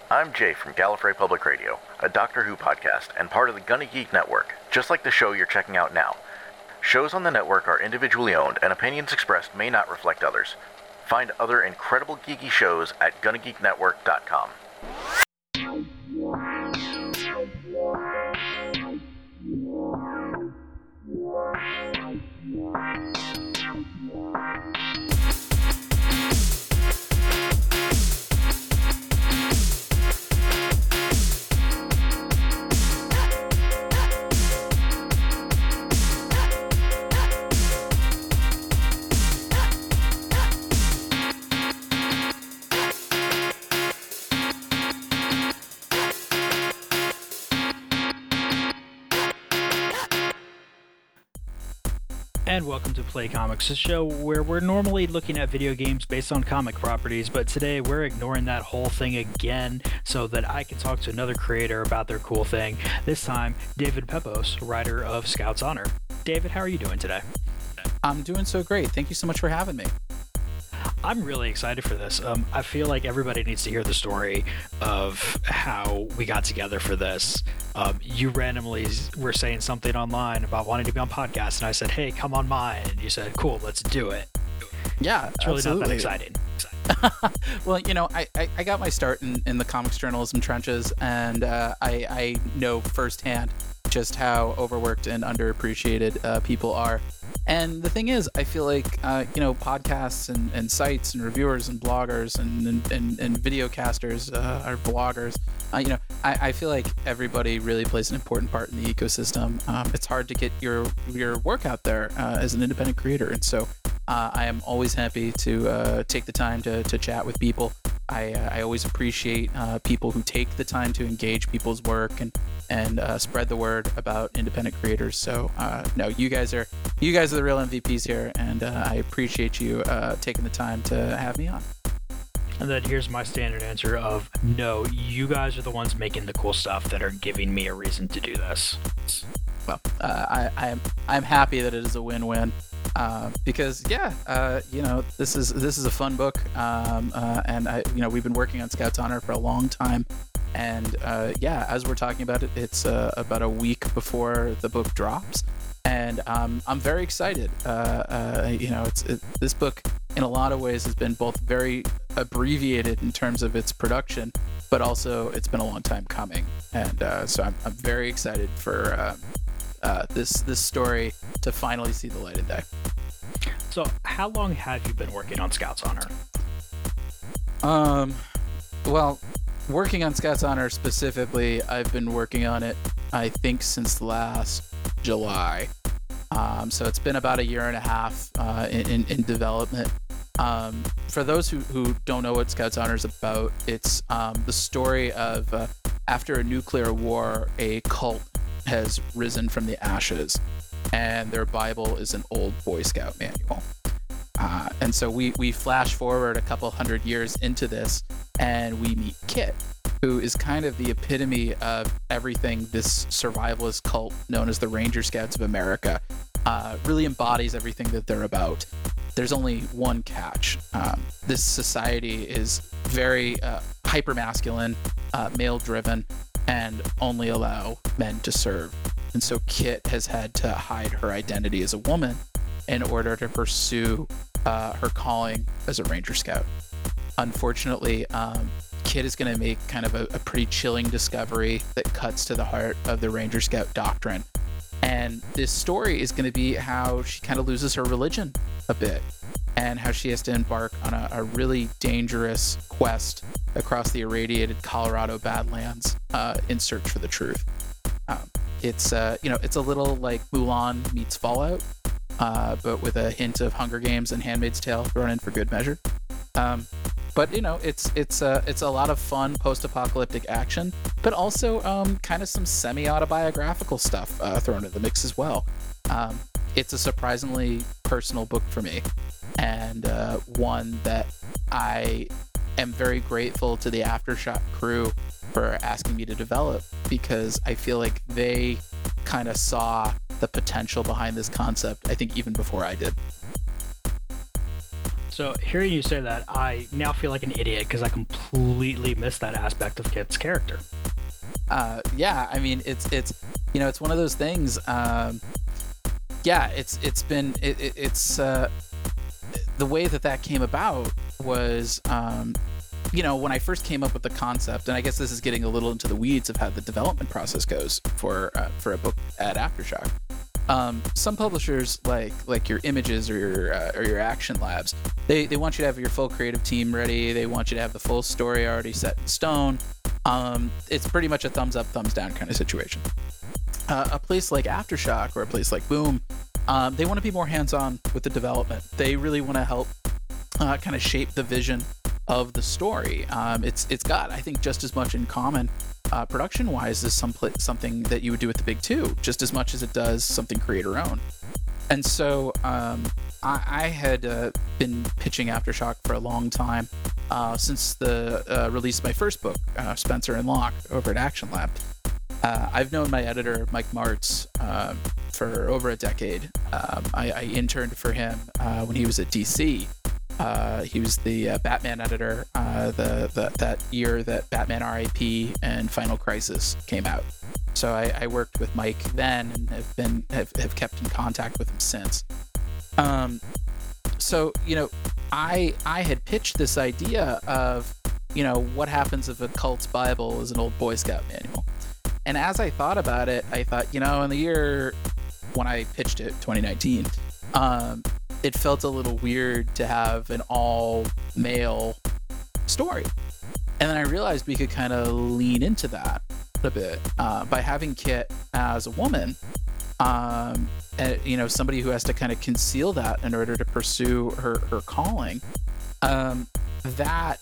I'm Jay from Gallifrey Public Radio, a Doctor Who podcast and part of the Gunny Geek Network, just like the show you're checking out now. Shows on the network are individually owned, and opinions expressed may not reflect others. Find other incredible geeky shows at GunnyGeekNetwork.com. And welcome to Play Comics, a show where we're normally looking at video games based on comic properties, but today we're ignoring that whole thing again so that I can talk to another creator about their cool thing. This time, David Pepose, writer of Scout's Honor. David, how are you doing today? I'm doing so great. Thank you so much for having me. I'm really excited for this. I feel like everybody needs to hear the story of how we got together for this. You randomly were saying something online about wanting to be on podcasts, and I said, hey, come on mine. And you said, cool, let's do it. Yeah, it's really absolutely. Not that exciting. Well, you know, I got my start in the comics journalism trenches, and I know firsthand just how overworked and underappreciated people are. And the thing is, I feel like, podcasts and sites and reviewers and bloggers and videocasters are vloggers. I feel like everybody really plays an important part in the ecosystem. It's hard to get your work out there as an independent creator. And so I am always happy to take the time to chat with people. I always appreciate people who take the time to engage people's work and spread the word about independent creators. So no, you guys are the real MVPs here, and I appreciate you taking the time to have me on. And then here's my standard answer of no, you guys are the ones making the cool stuff that are giving me a reason to do this. Well, I'm happy that it is a win-win. Because this is a fun book, and we've been working on Scout's Honor for a long time, and as we're talking about it, it's about a week before the book drops, and I'm very excited. This book in a lot of ways has been both very abbreviated in terms of its production, but also it's been a long time coming, and so I'm very excited for this story to finally see the light of day. So, how long have you been working on Scout's Honor? Well, working on Scout's Honor specifically, I've been working on it, I think, since last July. So it's been about a year and a half in development. For those who don't know what Scout's Honor is about, it's the story of after a nuclear war, a cult has risen from the ashes, and their Bible is an old Boy Scout manual. And so we flash forward a couple hundred years into this, and we meet Kit, who is kind of the epitome of everything this survivalist cult known as the Ranger Scouts of America really embodies everything that they're about. There's only one catch. This society is very hyper-masculine, male-driven, and only allow men to serve. And so Kit has had to hide her identity as a woman in order to pursue her calling as a Ranger Scout. Unfortunately, Kit is going to make kind of a pretty chilling discovery that cuts to the heart of the Ranger Scout doctrine. And this story is going to be how she kind of loses her religion a bit, and how she has to embark on a really dangerous quest across the irradiated Colorado Badlands in search for the truth. It's a little like Mulan meets Fallout, but with a hint of Hunger Games and Handmaid's Tale thrown in for good measure. But it's a lot of fun post-apocalyptic action, but also kind of some semi-autobiographical stuff thrown in the mix as well. It's a surprisingly personal book for me, and one that I am very grateful to the Aftershock crew for asking me to develop, because I feel like they kind of saw the potential behind this concept, I think, even before I did. So hearing you say that, I now feel like an idiot because I completely missed that aspect of Kit's character. Yeah, I mean, it's it's one of those things. Yeah, it's the way that came about was, when I first came up with the concept, and I guess this is getting a little into the weeds of how the development process goes for a book at Aftershock. Some publishers like your Images or your Action Labs, they want you to have your full creative team ready. They want you to have the full story already set in stone. It's pretty much a thumbs up, thumbs down kind of situation. A place like Aftershock or a place like Boom, they want to be more hands-on with the development. They really want to help kind of shape the vision of the story. It's got, I think, just as much in common production-wise as something that you would do with the Big Two, just as much as it does something creator-owned. And so I had been pitching Aftershock for a long time, since the release of my first book, Spencer and Locke, over at Action Lab. I've known my editor, Mike Martz, for over a decade. I interned for him when he was at DC. He was the Batman editor that year that Batman R.I.P. and Final Crisis came out. So I worked with Mike then and have kept in contact with him since. So I had pitched this idea of what happens if a cult's Bible is an old Boy Scout manual. And as I thought about it, I thought, in the year when I pitched it, 2019, it felt a little weird to have an all-male story. And then I realized we could kind of lean into that a bit by having Kit as a woman, somebody who has to kind of conceal that in order to pursue her calling. Let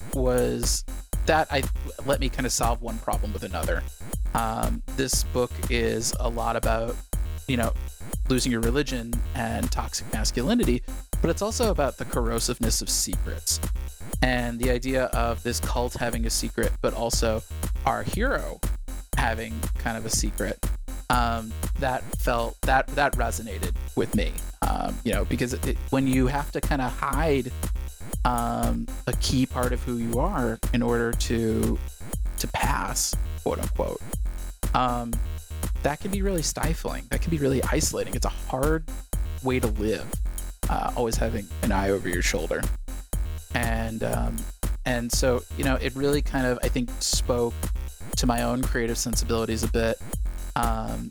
me kind of solve one problem with another. This book is a lot about, losing your religion and toxic masculinity, but it's also about the corrosiveness of secrets and the idea of this cult having a secret, but also our hero having kind of a secret. That resonated with me, because when you have to kind of hide a key part of who you are in order to pass, quote unquote, that can be really stifling. That can be really isolating. It's a hard way to live, always having an eye over your shoulder. And so, it really kind of, I think, spoke to my own creative sensibilities a bit. I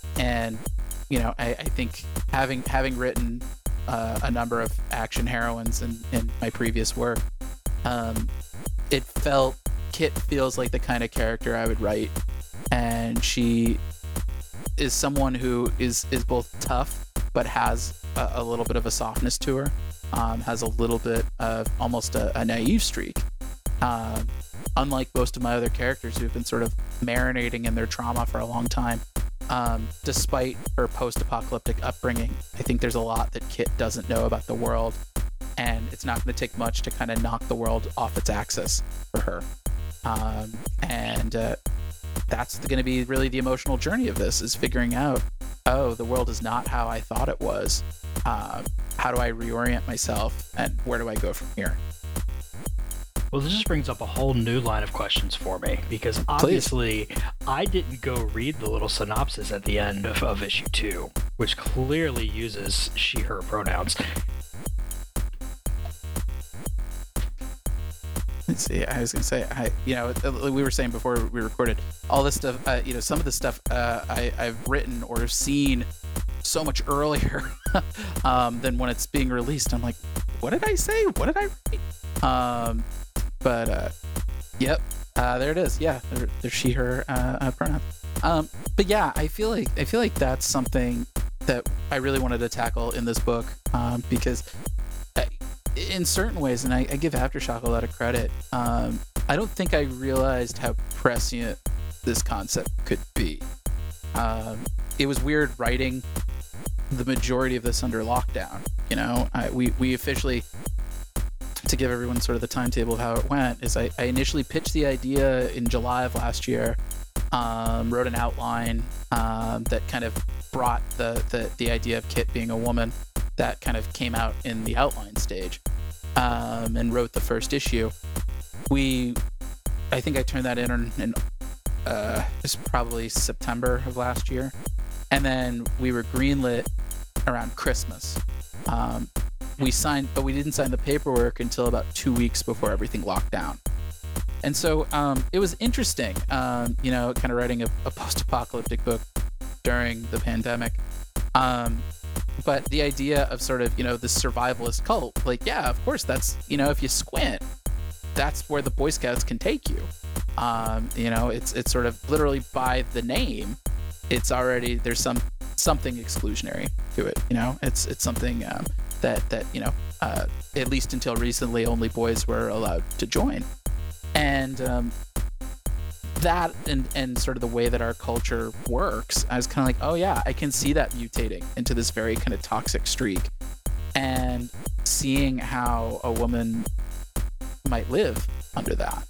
think having written a number of action heroines in my previous work, Kit feels like the kind of character I would write, and she is someone who is both tough but has a little bit of a softness to her, has a little bit of almost a naive streak, unlike most of my other characters who've been sort of marinating in their trauma for a long time. Despite her post-apocalyptic upbringing, I think there's a lot that Kit doesn't know about the world, and it's not going to take much to kind of knock the world off its axis for her. That's going to be really the emotional journey of this, is figuring out, the world is not how I thought it was. How do I reorient myself, and where do I go from here? Well, this just brings up a whole new line of questions for me, because obviously I didn't go read the little synopsis at the end of issue 2, which clearly uses she, her pronouns. Let's see, I was going to say, we were saying before we recorded, all this stuff, some of the stuff I've written or seen so much earlier than when it's being released. I'm like, what did I say? What did I write? Yep, there it is. Yeah, there's she, her pronoun. But yeah, I feel like that's something that I really wanted to tackle in this book, because in certain ways, and I give Aftershock a lot of credit, I don't think I realized how prescient this concept could be. It was weird writing the majority of this under lockdown. We officially, to give everyone sort of the timetable of how it went, is I initially pitched the idea in July of last year, wrote an outline that kind of brought the idea of Kit being a woman. That kind of came out in the outline stage. and wrote the first issue. I think I turned that in it's probably September of last year, and then we were greenlit around Christmas. We signed, but we didn't sign the paperwork until about 2 weeks before everything locked down. And so it was interesting, kind of writing a post-apocalyptic book during the pandemic. But the idea of sort of, this survivalist cult, like, yeah, of course, that's, if you squint, that's where the Boy Scouts can take you. It's sort of literally by the name, it's already, there's something exclusionary to it. It's something that at least until recently, only boys were allowed to join. And that and sort of the way that our culture works, I was kind of like, oh yeah, I can see that mutating into this very kind of toxic streak, and seeing how a woman might live under that.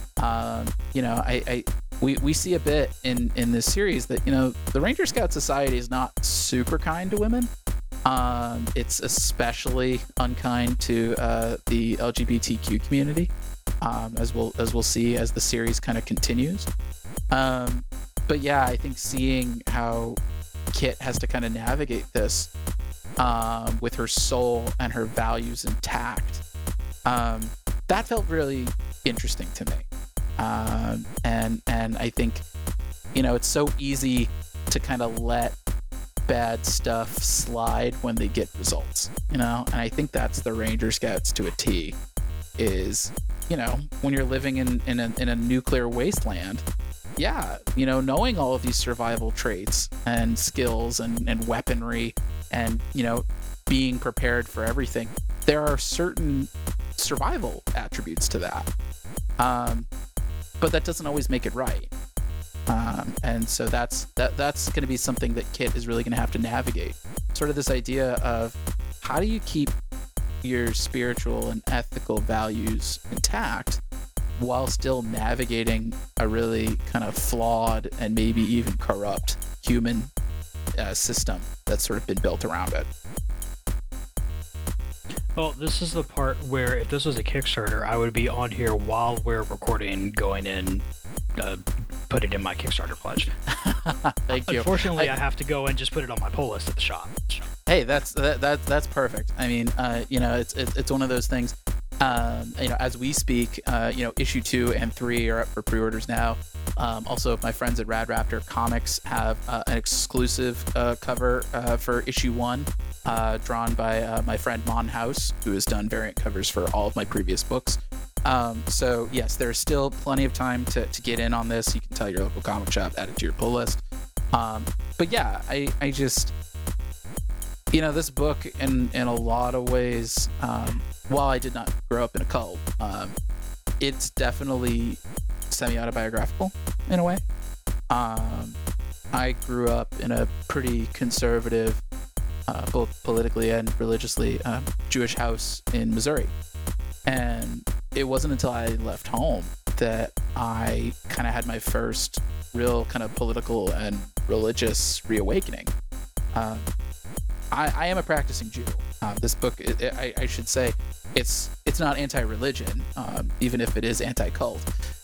We see a bit in this series that the Ranger Scout Society is not super kind to women. It's especially unkind to the LGBTQ community, as we'll see as the series kind of continues. But yeah, I think seeing how Kit has to kind of navigate this with her soul and her values intact, that felt really interesting to me. And I think it's so easy to kind of let bad stuff slide when they get results, and I think that's the Ranger Scouts to a T. Is when you're living in a nuclear wasteland, yeah, knowing all of these survival traits and skills and weaponry and being prepared for everything, there are certain survival attributes to that, but that doesn't always make it right. And so that's going to be something that Kit is really going to have to navigate. Sort of this idea of how do you keep your spiritual and ethical values intact while still navigating a really kind of flawed and maybe even corrupt human system that's sort of been built around it. Well, this is the part where if this was a Kickstarter, I would be on here while we're recording, going in, put it in my Kickstarter pledge. Thank you. Unfortunately, I have to go and just put it on my pull list at the shop. Hey, that's perfect. I mean, it's one of those things. As we speak, issue 2 and 3 are up for pre-orders now. Also, my friends at Rad Raptor Comics have an exclusive cover for issue 1, drawn by my friend Mon House, who has done variant covers for all of my previous books. So yes, there's still plenty of time to get in on this. You can tell your local comic shop, add it to your pull list. But yeah, I just, this book in a lot of ways, while I did not grow up in a cult, it's definitely semi-autobiographical in a way. I grew up in a pretty conservative, both politically and religiously, Jewish house in Missouri. And it wasn't until I left home that I kind of had my first real kind of political and religious reawakening. I am a practicing Jew. This book, I should say, it's not anti-religion, even if it is anti-cult.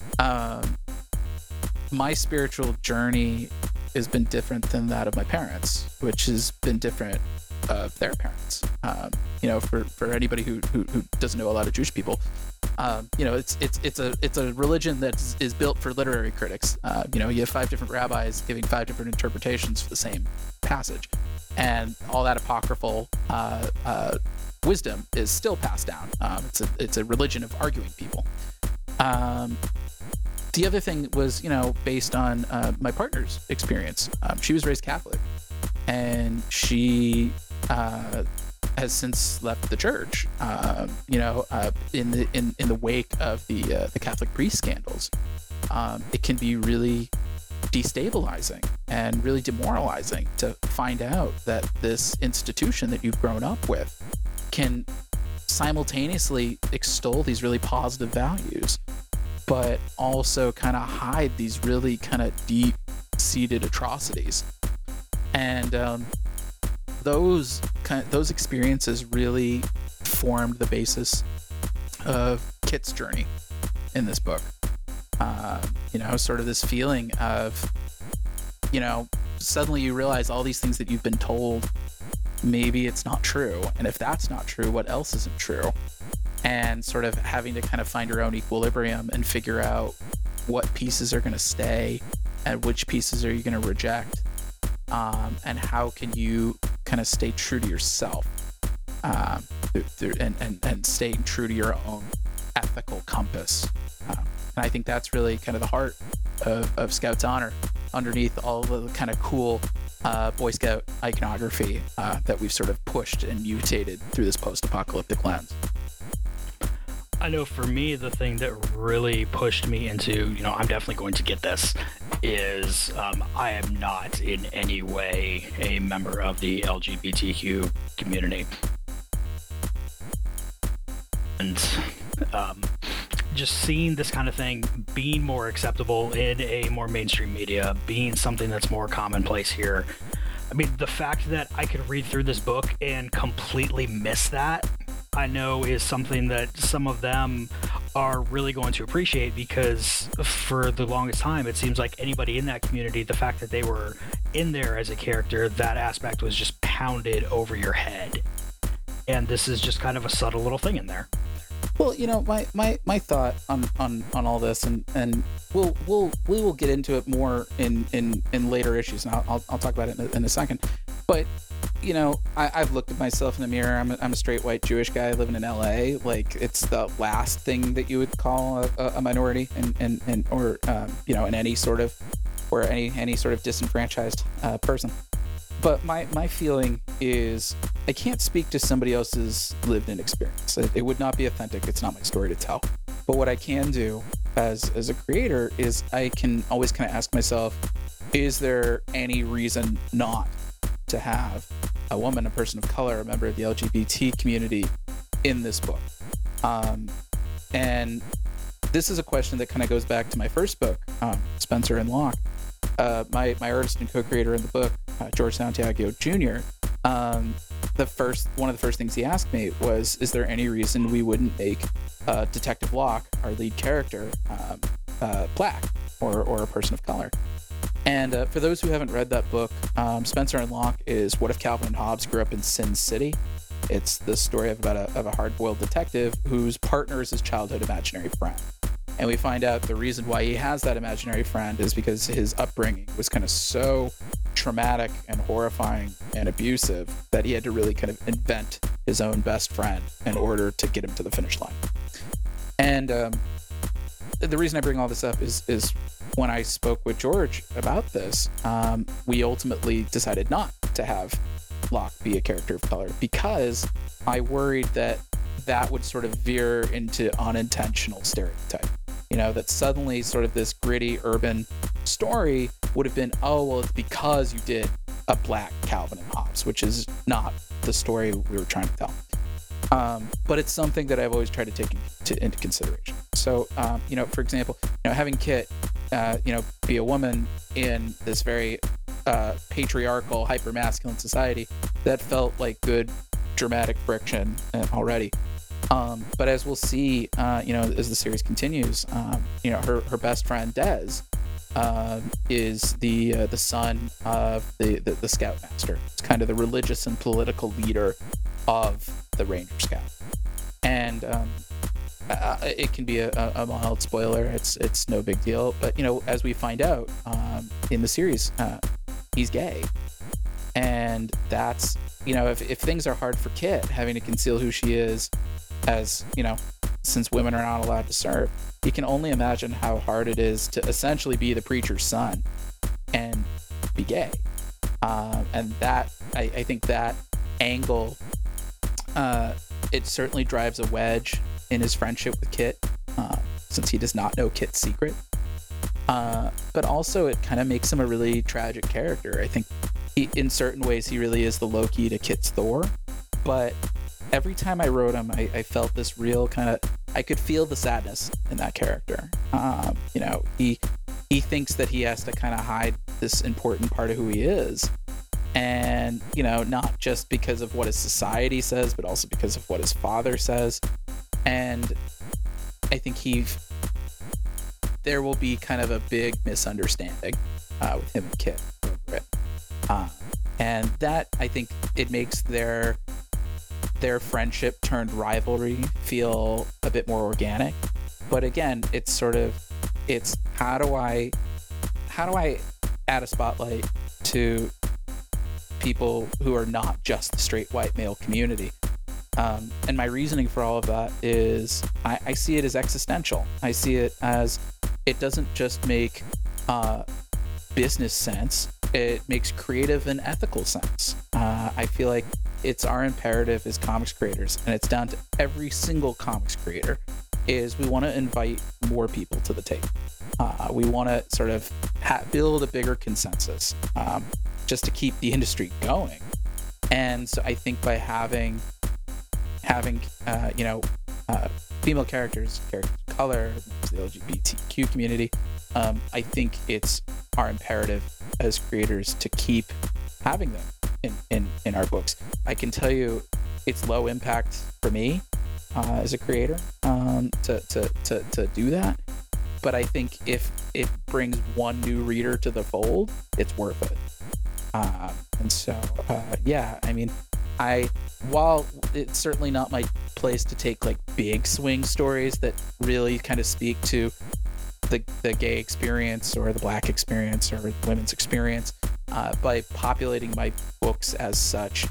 My spiritual journey has been different than that of my parents, which has been different of their parents. For anybody who doesn't know a lot of Jewish people, it's a religion that is built for literary critics. You have 5 different rabbis giving 5 different interpretations for the same passage, and all that apocryphal wisdom is still passed down. It's a religion of arguing people. The other thing was, based on my partner's experience. She was raised Catholic, and she has since left the church. In the wake of the Catholic priest scandals, it can be really destabilizing and really demoralizing to find out that this institution that you've grown up with can simultaneously extol these really positive values, but also kind of hide these really kind of deep-seated atrocities. And those experiences really formed the basis of Kit's journey in this book. Sort of this feeling of, suddenly you realize all these things that you've been told, maybe it's not true. And if that's not true, what else isn't true? And sort of having to kind of find your own equilibrium and figure out what pieces are going to stay and which pieces are you going to reject, and how can you kind of stay true to yourself, and staying true to your own ethical compass. And I think that's really kind of the heart of Scouts Honor, underneath all the kind of cool Boy Scout iconography that we've sort of pushed and mutated through this post-apocalyptic lens. I know for me, the thing that really pushed me into, I'm definitely going to get this, is I am not in any way a member of the LGBTQ community. And just seeing this kind of thing being more acceptable in a more mainstream media, being something that's more commonplace here. I mean, the fact that I could read through this book and completely miss that, I know is something that some of them are really going to appreciate, because for the longest time, it seems like anybody in that community, the fact that they were in there as a character, that aspect was just pounded over your head. And this is just kind of a subtle little thing in there. Well, my thought on all this, and we will get into it more in later issues, and I'll talk about it in a second. But I've looked at myself in the mirror. I'm a straight white Jewish guy living in LA. Like, it's the last thing that you would call a minority, or in any sort of, or any sort of disenfranchised person. But my feeling is, I can't speak to somebody else's lived-in experience. It would not be authentic. It's not my story to tell. But what I can do as a creator is I can always kind of ask myself, is there any reason not to have a woman, a person of color, a member of the LGBT community in this book? And this is a question that kind of goes back to my first book, Spencer and Locke. My artist and co-creator in the book, George Santiago Jr., one of the first things he asked me was, is there any reason we wouldn't make Detective Locke, our lead character, black or a person of color? And for those who haven't read that book, Spencer and Locke is what if Calvin and Hobbes grew up in Sin City. It's the story of a hard-boiled detective whose partner is his childhood imaginary friend. And we find out the reason why he has that imaginary friend is because his upbringing was kind of so traumatic and horrifying and abusive that he had to really kind of invent his own best friend in order to get him to the finish line. And the reason I bring all this up is when I spoke with George about this, we ultimately decided not to have Locke be a character of color, because I worried that would sort of veer into unintentional stereotype. That suddenly sort of this gritty urban story would have been, oh, well, it's because you did a black Calvin and Hobbes, which is not the story we were trying to tell. But it's something that I've always tried to take into consideration. So, for example, having Kit, be a woman in this very patriarchal, hyper-masculine society, that felt like good dramatic friction already. But as we'll see, as the series continues, her best friend Dez is the son of the Scoutmaster. It's kind of the religious and political leader of the Ranger Scout, and it can be a mild spoiler. It's no big deal, but as we find out in the series, he's gay, and that's if things are hard for Kit, having to conceal who she is, as since women are not allowed to serve, you can only imagine how hard it is to essentially be the preacher's son and be gay. And that I think that angle, it certainly drives a wedge in his friendship with Kit, since he does not know Kit's secret. But also it kind of makes him a really tragic character. I think in certain ways he really is the Loki to Kit's Thor, but every time I wrote him, I felt this real kind of, I could feel the sadness in that character. He thinks that he has to kind of hide this important part of who he is. And, not just because of what his society says, but also because of what his father says. And I think there will be kind of a big misunderstanding with him and Kit over it. And that, I think, it makes their friendship turned rivalry feel a bit more organic. But again, it's how do I add a spotlight to people who are not just the straight white male community? And my reasoning for all of that is I see it as existential. I see it as it doesn't just make business sense. It makes creative and ethical sense. I feel like it's our imperative as comics creators, and it's down to every single comics creator, is we want to invite more people to the table. We want to sort of build a bigger consensus just to keep the industry going. And so I think by having female characters of color, the LGBTQ community, I think it's our imperative as creators to keep having them in our books. I can tell you it's low impact for me as a creator to do that, but I think if it brings one new reader to the fold, it's worth it. And so I mean, while it's certainly not my place to take like big swing stories that really kind of speak to the gay experience or the black experience or the women's experience, by populating my books as such,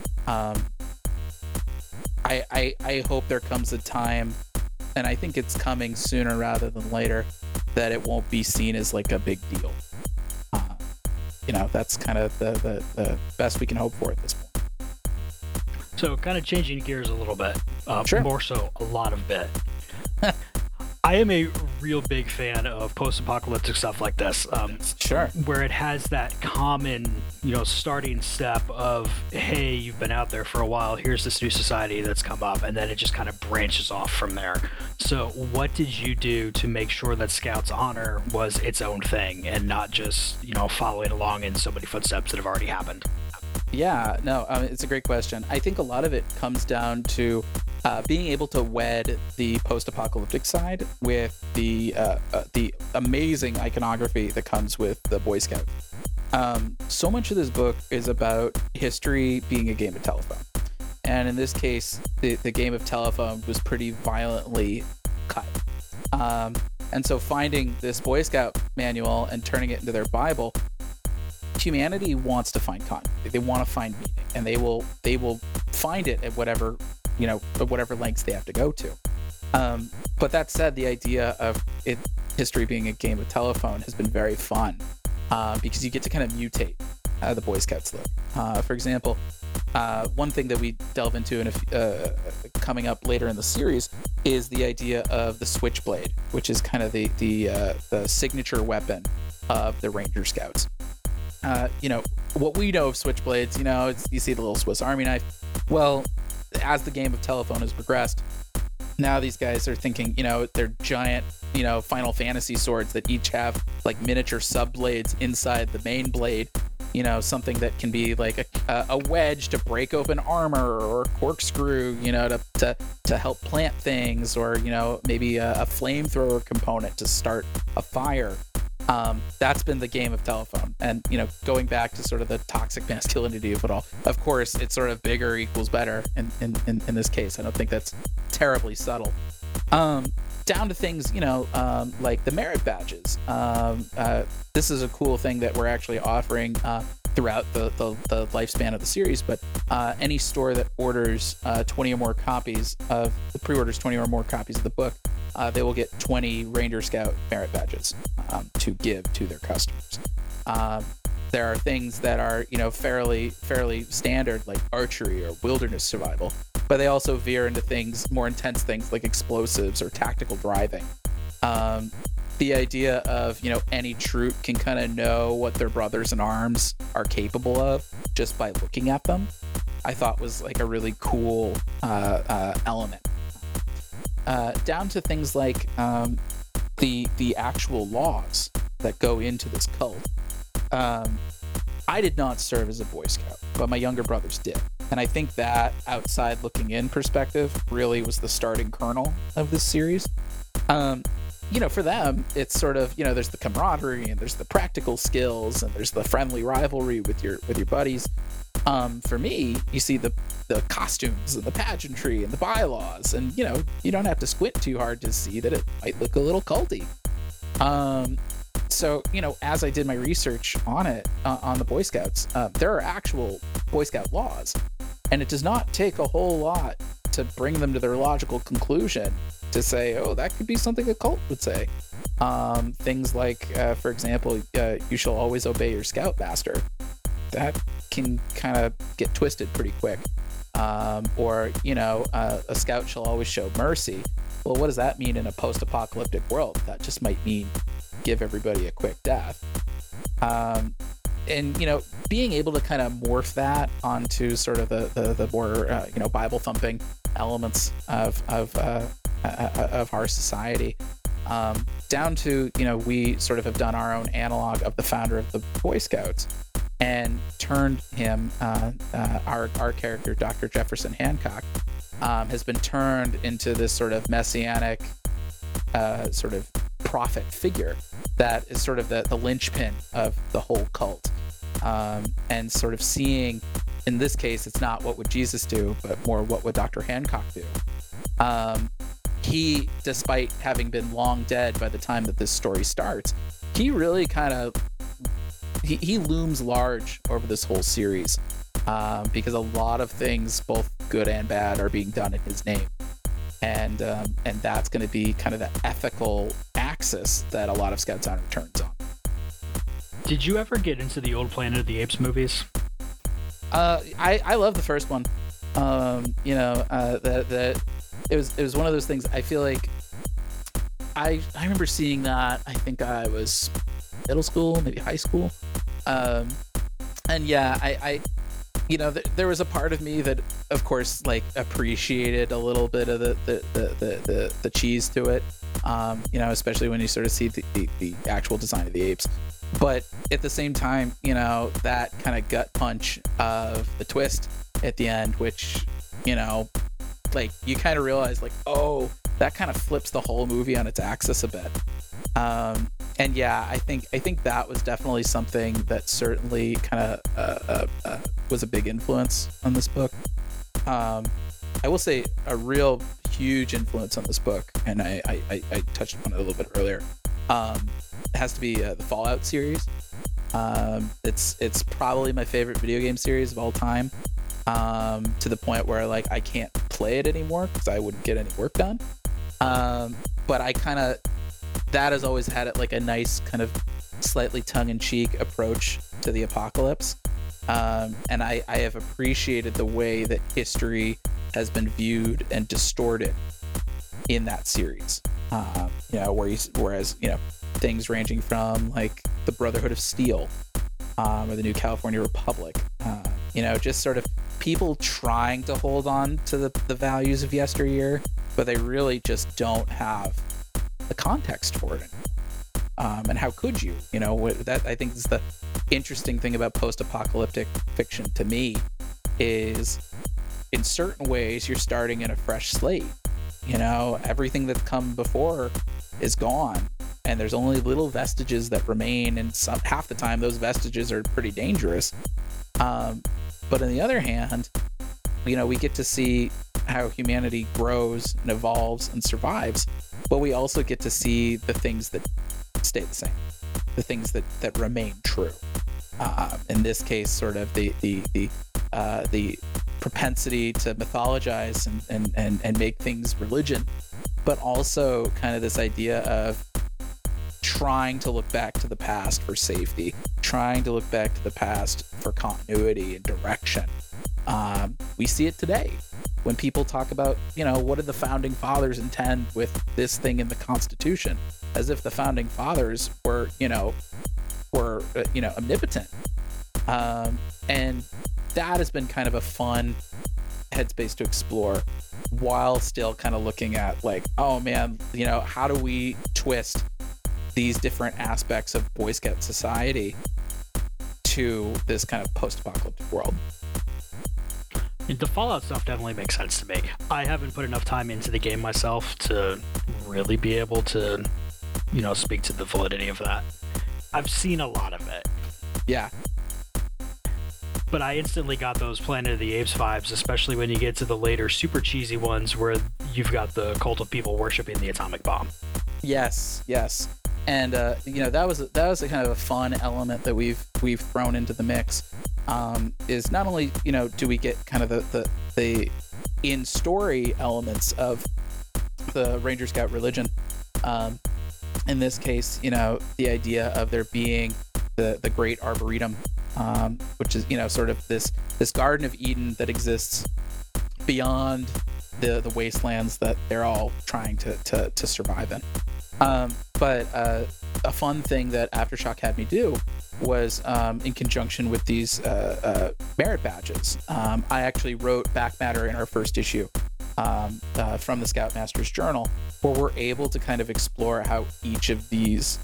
I hope there comes a time, and I think it's coming sooner rather than later, that it won't be seen as like a big deal. That's kind of the best we can hope for at this point. So kind of changing gears a little bit, Sure. More so a lot of bit. I am a real big fan of post-apocalyptic stuff like this. Sure. Where it has that common, starting step of, hey, you've been out there for a while, here's this new society that's come up, and then it just kind of branches off from there. So what did you do to make sure that Scout's Honor was its own thing and not just, following along in so many footsteps that have already happened? Yeah, no, it's a great question. I think a lot of it comes down to being able to wed the post-apocalyptic side with the amazing iconography that comes with the Boy Scout. So much of this book is about history being a game of telephone. And in this case, the game of telephone was pretty violently cut. And so finding this Boy Scout manual and turning it into their Bible, humanity wants to find continuity. They want to find meaning, and they will find it at whatever lengths they have to go to. But that said, the idea of history being a game of telephone has been very fun, because you get to kind of mutate the Boy Scouts look. For example, one thing that we delve into coming up later in the series is the idea of the Switchblade, which is kind of the signature weapon of the Ranger Scouts. What we know of Switchblades, you see the little Swiss Army knife. Well, as the game of telephone has progressed, now these guys are thinking, they're giant, Final Fantasy swords that each have like miniature sub-blades inside the main blade. Something that can be like a wedge to break open armor, or a corkscrew, to help plant things, or, maybe a flamethrower component to start a fire. That's been the game of telephone. And, going back to sort of the toxic masculinity of it all, of course, it's sort of bigger equals better in this case. I don't think that's terribly subtle. Down to things, like the merit badges. This is a cool thing that we're actually offering throughout the lifespan of the series, but any store that orders 20 or more copies of the book, they will get 20 Ranger Scout merit badges to give to their customers. There are things that are, fairly standard, like archery or wilderness survival, but they also veer into more intense things like explosives or tactical driving. The idea of, any troop can kind of know what their brothers in arms are capable of just by looking at them, I thought was like a really cool element. Down to things like the actual laws that go into this cult. I did not serve as a Boy Scout, but my younger brothers did. And I think that outside looking in perspective really was the starting kernel of this series. For them, it's sort of, there's the camaraderie and there's the practical skills and there's the friendly rivalry with your buddies. For me, you see the costumes and the pageantry and the bylaws, and you don't have to squint too hard to see that it might look a little culty. So as I did my research on it, on the Boy Scouts, there are actual Boy Scout laws, and it does not take a whole lot to bring them to their logical conclusion to say, oh, that could be something a cult would say. Things like, for example, you shall always obey your scoutmaster. That can kind of get twisted pretty quick. Or a scout shall always show mercy. Well, what does that mean in a post-apocalyptic world? That just might mean give everybody a quick death. And being able to kind of morph that onto sort of the more Bible thumping elements of our society, down to we sort of have done our own analog of the founder of the Boy Scouts and turned him, our character, Dr. Jefferson Hancock, has been turned into this sort of messianic sort of prophet figure that is sort of the linchpin of the whole cult. And sort of seeing, in this case, it's not what would Jesus do, but more what would Dr. Hancock do. He, despite having been long dead by the time that this story starts, he really kind of he looms large over this whole series, because a lot of things, both good and bad, are being done in his name, and that's going to be kind of the ethical axis that a lot of Scouts Honor turns on. Did you ever get into the old Planet of the Apes movies? I love the first one. It was one of those things. I feel like I remember seeing that. I think I was middle school, maybe high school. And yeah, I there was a part of me that, of course, like appreciated a little bit of the cheese to it. Especially when you sort of see the actual design of the apes. But at the same time, that kind of gut punch of the twist at the end, which, like you kind of realize, like, oh, that kind of flips the whole movie on its axis a bit. And yeah, I think that was definitely something that certainly kind of was a big influence on this book. I will say a real huge influence on this book, and I touched upon it a little bit earlier. It has to be the Fallout series. It's probably my favorite video game series of all time, to the point where like I can't play it anymore because I wouldn't get any work done. But I kind of, that has always had it like a nice kind of slightly tongue-in-cheek approach to the apocalypse. And I have appreciated the way that history has been viewed and distorted in that series. Whereas things ranging from like the Brotherhood of Steel, or the New California Republic, just sort of people trying to hold on to the values of yesteryear, but they really just don't have the context for it. And how could you? That I think is the interesting thing about post-apocalyptic fiction to me, is in certain ways you're starting in a fresh slate. Everything that's come before is gone, and there's only little vestiges that remain, and half the time those vestiges are pretty dangerous. But on the other hand, we get to see how humanity grows and evolves and survives, but we also get to see the things that stay the same, the things that remain true. In this case, sort of the propensity to mythologize and make things religion, but also kind of this idea of trying to look back to the past for safety, trying to look back to the past for continuity and direction. We see it today when people talk about, what did the founding fathers intend with this thing in the Constitution, as if the founding fathers were omnipotent. And that has been kind of a fun headspace to explore, while still kind of looking at like, oh man, how do we twist these different aspects of Boy Scout society to this kind of post-apocalyptic world? The Fallout stuff definitely makes sense to me. I haven't put enough time into the game myself to really be able to, speak to the validity of that. I've seen a lot of it. Yeah. But I instantly got those Planet of the Apes vibes, especially when you get to the later super cheesy ones where you've got the cult of people worshiping the atomic bomb. Yes. And that was a kind of a fun element that we've thrown into the mix. Is not only do we get kind of the in story elements of the Ranger Scout religion. In this case, the idea of there being the Great Arboretum, which is sort of this Garden of Eden that exists beyond the wastelands that they're all trying to survive in. But a fun thing that Aftershock had me do was in conjunction with these merit badges. I actually wrote back matter in our first issue from the Scoutmaster's Journal, where we're able to kind of explore how each of these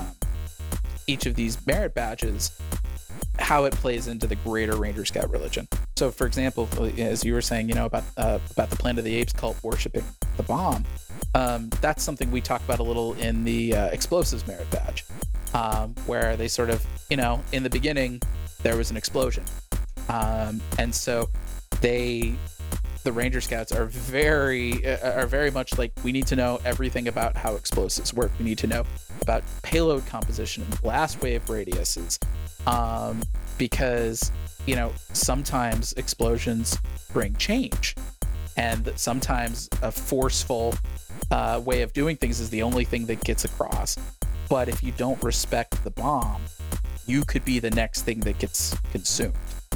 merit badges, how it plays into the greater Ranger Scout religion. So, for example, as you were saying, about the Planet of the Apes cult worshiping the bomb, that's something we talk about a little in the explosives merit badge, where they sort of, in the beginning there was an explosion, and so the Ranger Scouts are very much like, we need to know everything about how explosives work. We need to know about payload composition and blast wave radiuses, because sometimes explosions bring change, and that sometimes a forceful way of doing things is the only thing that gets across. But if you don't respect the bomb, you could be the next thing that gets consumed.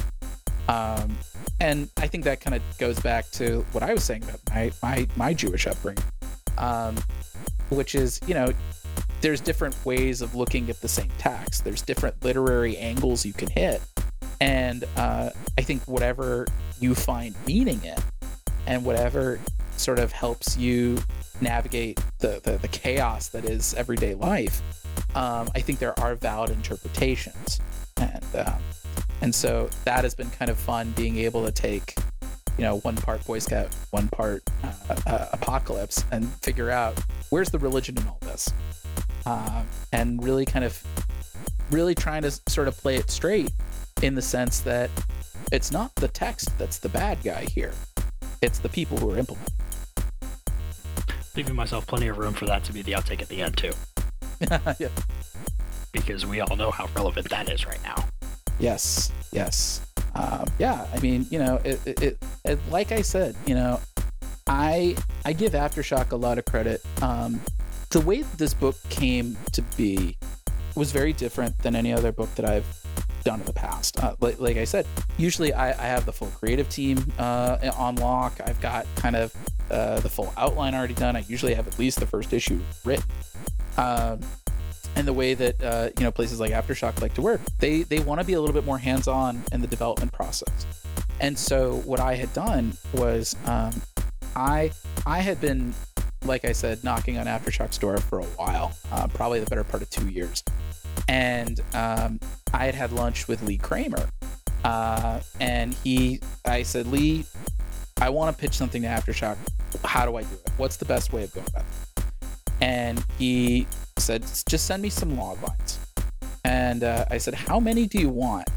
And I think that kind of goes back to what I was saying about my Jewish upbringing, which is, there's different ways of looking at the same text. There's different literary angles you can hit. And I think whatever you find meaning in, and whatever sort of helps you navigate the chaos that is everyday life, I think there are valid interpretations. And so that has been kind of fun, being able to take, one part Boy Scout, one part Apocalypse, and figure out where's the religion in all this, and really trying to sort of play it straight, in the sense that it's not the text that's the bad guy here, it's the people who are implementing. Leaving myself plenty of room for that to be the outtake at the end too. Yeah. Because we all know how relevant that is right now. Yes. Yeah, I mean, it like I said, I give Aftershock a lot of credit. The way that this book came to be was very different than any other book that I've done in the past. Like I said, usually I have the full creative team on lock. I've got kind of the full outline already done. I usually have at least the first issue written. And the way that places like Aftershock like to work, they want to be a little bit more hands-on in the development process. And so what I had done was I had been, like I said, knocking on Aftershock's door for a while, probably the better part of 2 years. And I had lunch with Lee Kramer, and I said, Lee, I want to pitch something to Aftershock. How do I do it? What's the best way of going about it? And he said, just send me some log lines. And I said, how many do you want?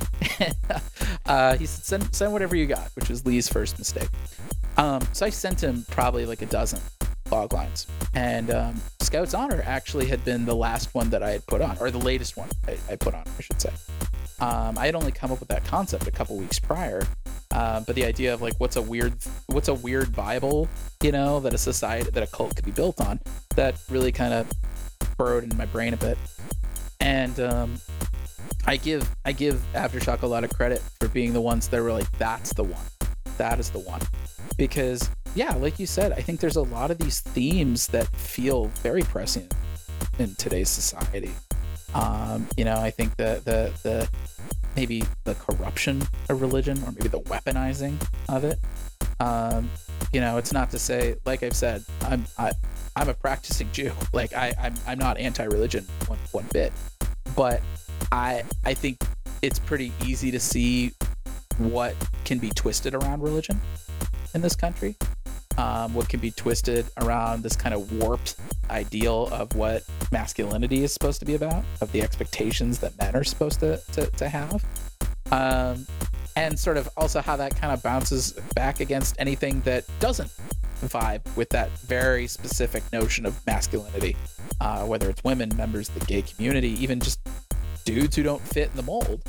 He said, send whatever you got, which was Lee's first mistake. So I sent him probably like a dozen log lines. And Scout's Honor actually had been the last one that I had put on, or the latest one I put on, I should say. I had only come up with that concept a couple weeks prior. But the idea of like, what's a weird Bible, that a cult could be built on, that really kind of burrowed into my brain a bit. And I give Aftershock a lot of credit for being the ones that were like, that's the one. That is the one. Because, yeah, like you said, I think there's a lot of these themes that feel very prescient in today's society. I think the maybe the corruption of religion, or maybe the weaponizing of it. It's not to say, like I've said, I'm a practicing Jew. Like I'm not anti-religion one bit, but I think it's pretty easy to see what can be twisted around religion in this country, what can be twisted around this kind of warped ideal of what masculinity is supposed to be about, of the expectations that men are supposed to have, and sort of also how that kind of bounces back against anything that doesn't vibe with that very specific notion of masculinity, whether it's women, members of the gay community, even just dudes who don't fit in the mold.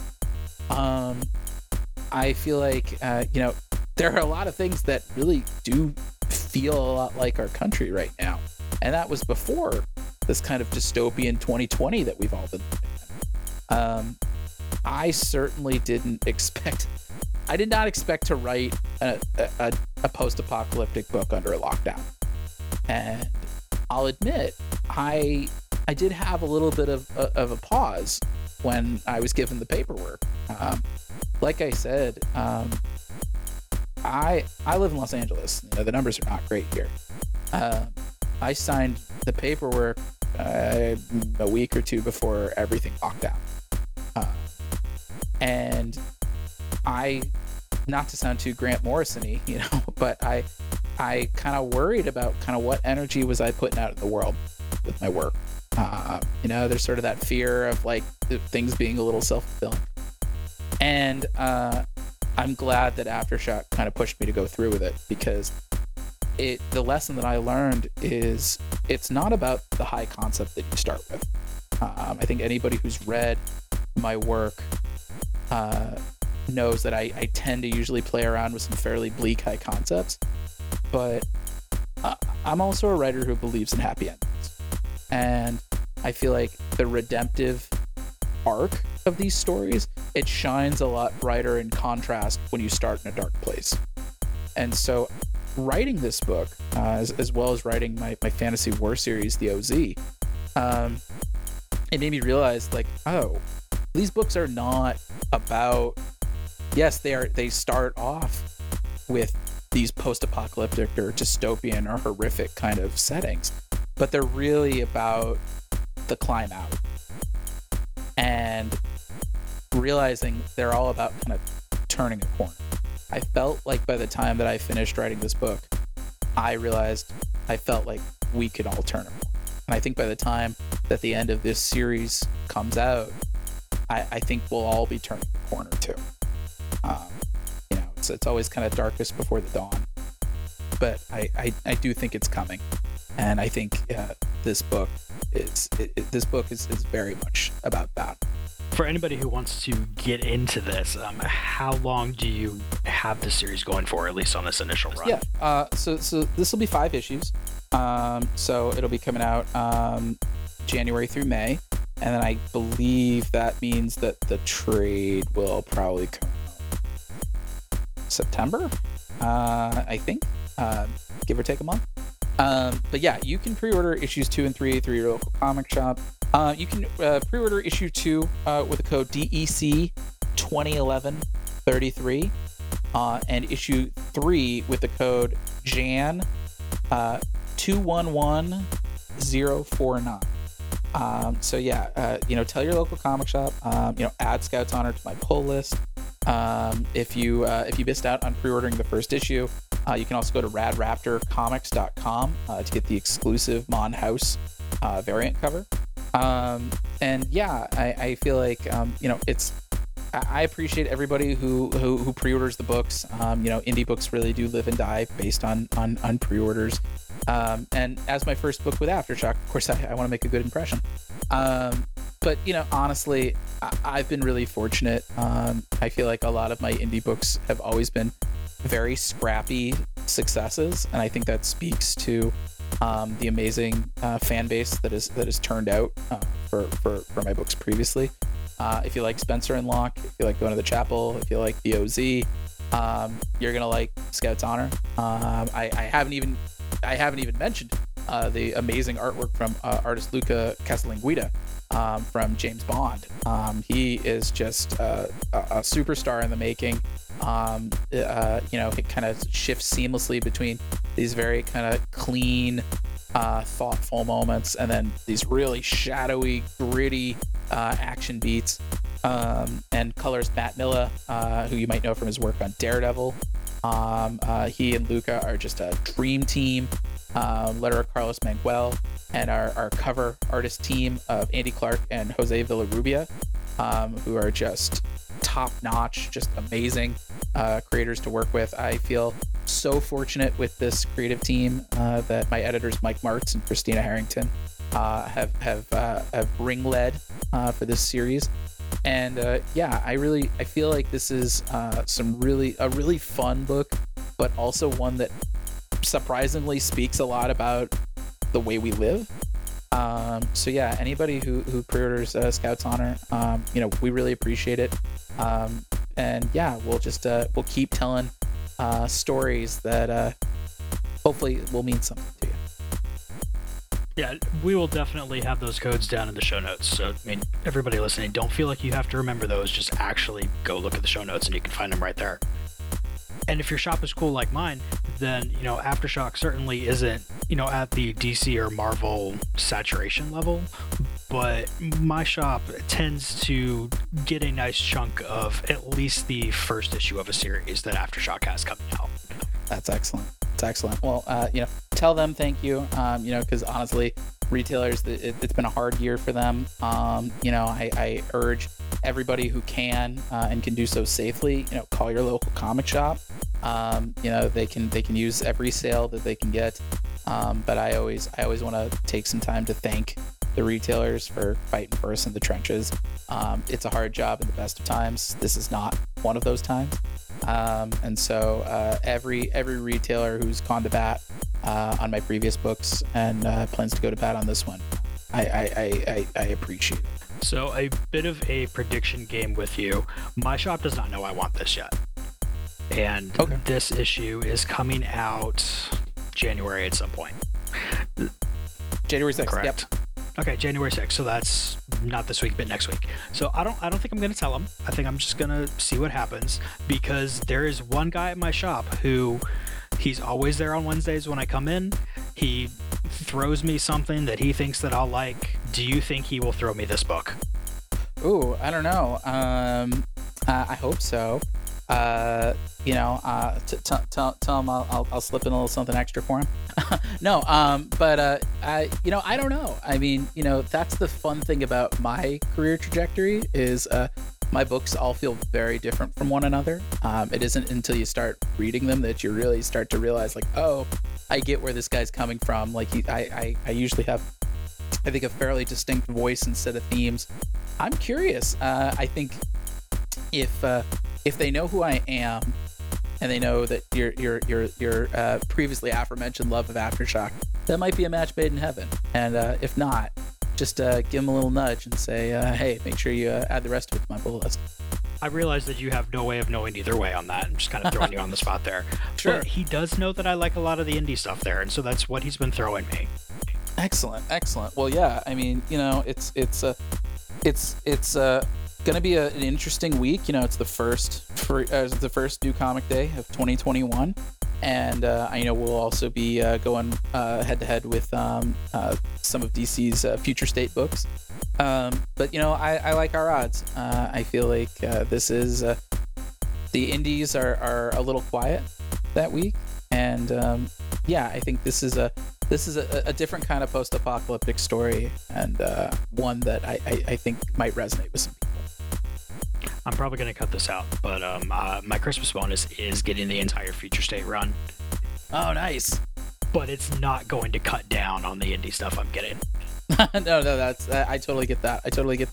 I feel like there are a lot of things that really do feel a lot like our country right now, and that was before this kind of dystopian 2020 that we've all been living in. I certainly did not expect to write a post-apocalyptic book under a lockdown, and I'll admit I did have a little bit of a pause when I was given the paperwork. Like I said, I live in Los Angeles. The numbers are not great here. I signed the paperwork a week or two before everything locked down. And I, not to sound too Grant Morrison-y, but I kind of worried about kind of what energy was I putting out in the world with my work. There's sort of that fear of like things being a little self-fulfilling. And I'm glad that Aftershock kind of pushed me to go through with it, because the lesson that I learned is it's not about the high concept that you start with. I think anybody who's read my work knows that I tend to usually play around with some fairly bleak high concepts, but I'm also a writer who believes in happy endings. And I feel like the redemptive arc of these stories, it shines a lot brighter in contrast when you start in a dark place. And so writing this book, as well as writing my fantasy war series, the OZ, it made me realize, like, oh, these books are not about, yes, they start off with these post-apocalyptic or dystopian or horrific kind of settings, but they're really about the climb out and realizing they're all about kind of turning a corner. I felt like by the time that I finished writing this book, I felt like we could all turn a corner. And I think by the time that the end of this series comes out, I think we'll all be turning the corner too. It's always kind of darkest before the dawn, but I do think it's coming, and I think this book is very much about that. For anybody who wants to get into this, how long do you have the series going for, at least on this initial run? Yeah. So this will be 5 issues. So it'll be coming out January through May. And then I believe that means that the trade will probably come out September, I think, give or take a month. But yeah, you can pre-order issues 2 and 3 through your local comic shop. You can pre-order issue 2 with the code DEC 2011-33, and issue 3 with the code JAN 211049. So yeah, tell your local comic shop, add Scouts Honor to my pull list. If you missed out on pre-ordering the first issue, you can also go to radraptorcomics.com to get the exclusive Mon House variant cover. And yeah, I feel like I appreciate everybody who pre-orders the books. Indie books really do live and die based on pre-orders. And as my first book with Aftershock, of course, I want to make a good impression. But honestly, I've been really fortunate. I feel like a lot of my indie books have always been very scrappy successes, and I think that speaks to the amazing fan base that is turned out for my books previously. If you like Spencer and Locke, if you like Going to the Chapel, if you like the OZ, you're gonna like Scouts Honor. I haven't even mentioned the amazing artwork from artist Luca Casalanguida from James Bond. He is just a superstar in the making. It kind of shifts seamlessly between these very kind of clean, thoughtful moments and then these really shadowy, gritty action beats. and colors Matt Milla, who you might know from his work on Daredevil. He and Luca are just a dream team. Letterer Carlos Manuel, and our cover artist team of Andy Clark and Jose Villarrubia, who are just top-notch, just amazing creators to work with. I feel so fortunate with this creative team that my editors Mike Martz and Christina Harrington have ring-led for this series. And I feel like this is a really fun book, but also one that surprisingly speaks a lot about the way we live. So yeah, anybody who pre-orders Scout's Honor, we really appreciate it. And yeah, we'll keep telling stories that hopefully will mean something to you. Yeah, we will definitely have those codes down in the show notes. So, I mean, everybody listening, don't feel like you have to remember those. Just actually go look at the show notes and you can find them right there. And if your shop is cool like mine, then, Aftershock certainly isn't, at the DC or Marvel saturation level. But my shop tends to get a nice chunk of at least the first issue of a series that Aftershock has coming out. That's excellent. It's excellent. Well, tell them thank you, because honestly, retailers, it's been a hard year for them. I urge everybody who can and can do so safely, call your local comic shop. They can use every sale that they can get. But I always want to take some time to thank the retailers for fighting for us in the trenches. It's a hard job in the best of times. This is not one of those times. And so every retailer who's gone to bat on my previous books and plans to go to bat on this one, I appreciate it. So a bit of a prediction game with you. My shop does not know I want this yet. And This issue is coming out January at some point. January 6th. Correct. Yep. Okay, January 6th. So that's not this week, but next week. So I don't think I'm going to tell him. I think I'm just going to see what happens, because there is one guy at my shop who he's always there on Wednesdays when I come in. He throws me something that he thinks that I'll like. Do you think he will throw me this book? Ooh, I don't know. I hope so. Tell him I'll slip in a little something extra for him. No, I don't know. I mean, that's the fun thing about my career trajectory is my books all feel very different from one another. It isn't until you start reading them that you really start to realize, like, oh, I get where this guy's coming from. Like, I usually have, I think, a fairly distinct voice and set of themes. I'm curious. I think if they know who I am, and they know that your previously aforementioned love of Aftershock, that might be a match made in heaven. And if not, just give them a little nudge and say, hey, make sure you add the rest of it to my bullet list. I realize that you have no way of knowing either way on that. I'm just kind of throwing you on the spot there. Sure. But he does know that I like a lot of the indie stuff there, and so that's what he's been throwing me. Excellent. Well, yeah. I mean, it's going to be an interesting week. It's the first new comic day of 2021, and I know we'll also be going head to head with some of DC's Future State books. But I like our odds. I feel like this is the indies are a little quiet that week, and I think this is a different kind of post-apocalyptic story, and one that I think might resonate with some people. I'm probably going to cut this out, but my Christmas bonus is getting the entire Future State run. Oh, nice. But it's not going to cut down on the indie stuff I'm getting. No, that's I totally get that.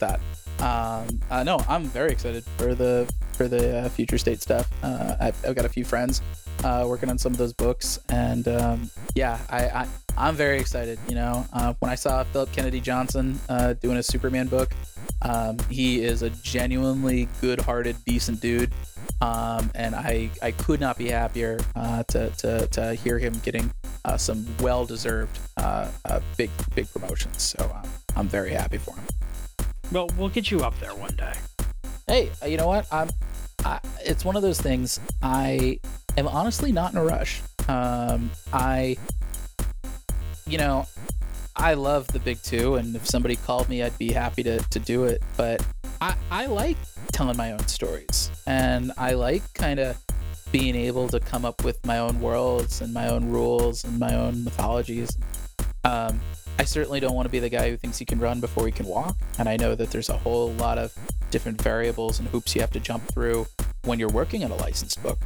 No, I'm very excited for the Future State stuff. I've got a few friends working on some of those books, and I'm very excited. When I saw Philip Kennedy Johnson doing a Superman book, he is a genuinely good-hearted, decent dude, and I could not be happier to hear him getting some well-deserved big promotions. So I'm very happy for him. Well, we'll get you up there one day. Hey, you know what? It's one of those things. I am honestly not in a rush. I love the big two, and if somebody called me, I'd be happy to do it. But I like telling my own stories, and I like kind of being able to come up with my own worlds and my own rules and my own mythologies. I certainly don't want to be the guy who thinks he can run before he can walk, and I know that there's a whole lot of different variables and hoops you have to jump through when you're working on a licensed book.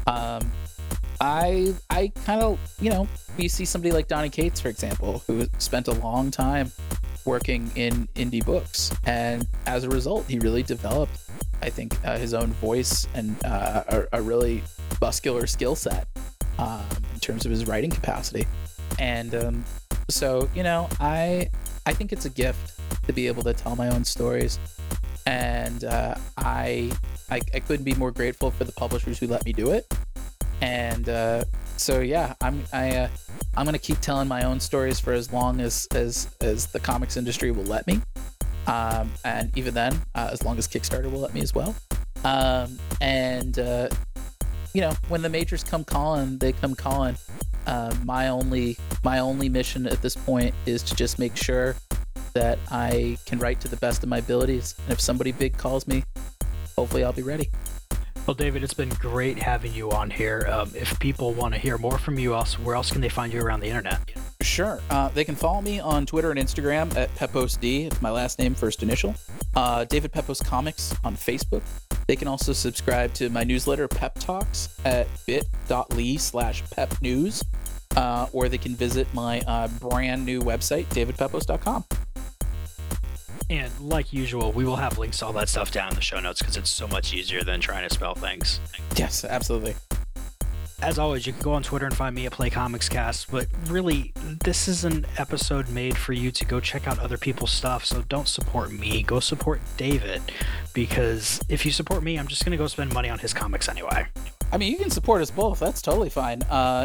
I kind of, you see somebody like Donny Cates, for example, who spent a long time working in indie books, and as a result, he really developed, I think, his own voice and a really muscular skill set in terms of his writing capacity. And so, I think it's a gift to be able to tell my own stories, and I couldn't be more grateful for the publishers who let me do it. And so yeah, I'm gonna keep telling my own stories for as long as the comics industry will let me, and even then, as long as Kickstarter will let me as well. And when the majors come calling, they come calling. My only mission at this point is to just make sure that I can write to the best of my abilities, and if somebody big calls me, hopefully I'll be ready. Well, David, it's been great having you on here. If people want to hear more from you, where else can they find you around the internet? Sure. They can follow me on Twitter and Instagram at PepposD. It's my last name, first initial. David Pepos Comics on Facebook. They can also subscribe to my newsletter, Pep Talks, at bit.ly/pepnews, or they can visit my brand new website, davidpepos.com. And like usual, we will have links to all that stuff down in the show notes because it's so much easier than trying to spell things. Yes, absolutely. As always, you can go on Twitter and find me at PlayComicsCast, but really, this is an episode made for you to go check out other people's stuff, so don't support me, go support David, because if you support me, I'm just going to go spend money on his comics anyway. I mean, you can support us both. That's totally fine.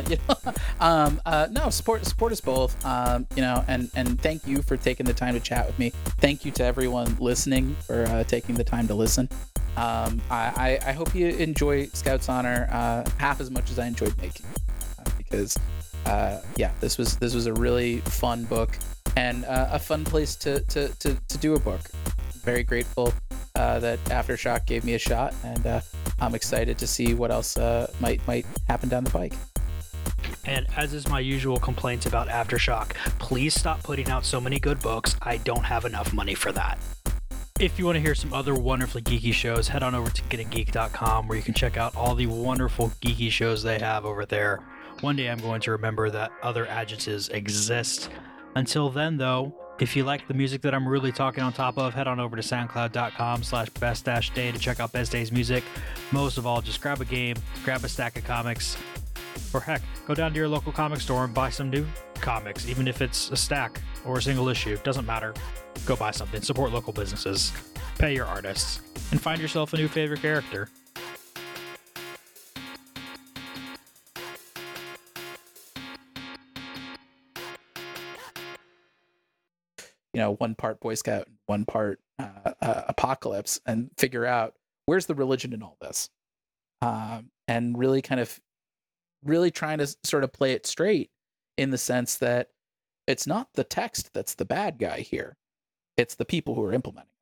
No, support us both. And thank you for taking the time to chat with me. Thank you to everyone listening for taking the time to listen. I hope you enjoy Scout's Honor half as much as I enjoyed making it, because this was a really fun book and a fun place to do a book. Very grateful that Aftershock gave me a shot, and I'm excited to see what else might happen down the pike. And as is my usual complaints about Aftershock, please stop putting out so many good books. I don't have enough money for that. If you want to hear some other wonderfully geeky shows, head on over to gettinggeek.com, where you can check out all the wonderful geeky shows they have over there. One day I'm going to remember that other adjectives exist. Until then, though, if you like the music that I'm really talking on top of, head on over to soundcloud.com/best-day to check out Best Day's music. Most of all, just grab a game, grab a stack of comics, or heck, go down to your local comic store and buy some new comics, even if it's a stack or a single issue. Doesn't matter. Go buy something. Support local businesses. Pay your artists. And find yourself a new favorite character. One part Boy Scout, one part Apocalypse, and figure out where's the religion in all this, and really trying to sort of play it straight, in the sense that it's not the text that's the bad guy here, it's the people who are implementing.